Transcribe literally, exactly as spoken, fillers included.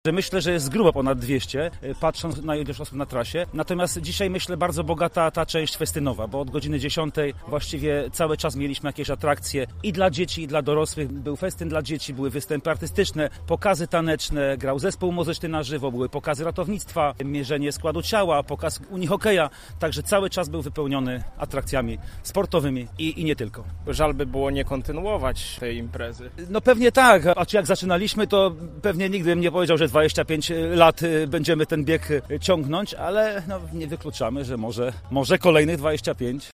Myślę, że jest grubo ponad dwieście, patrząc na ilość osób na trasie. Natomiast dzisiaj myślę bardzo bogata ta część festynowa, bo od godziny dziesiątej właściwie cały czas mieliśmy jakieś atrakcje i dla dzieci, i dla dorosłych. Był festyn dla dzieci, były występy artystyczne, pokazy taneczne, grał zespół muzyczny na żywo, były pokazy ratownictwa, mierzenie składu ciała, pokaz unihokeja. Także cały czas był wypełniony atrakcjami sportowymi i, i nie tylko. Żal by było nie kontynuować tej imprezy. No pewnie tak, a jak zaczynaliśmy, to pewnie nigdy bym nie powiedział, że dwadzieścia pięć lat będziemy ten bieg ciągnąć, ale no, nie wykluczamy, że może, może kolejnych dwadzieścia pięć.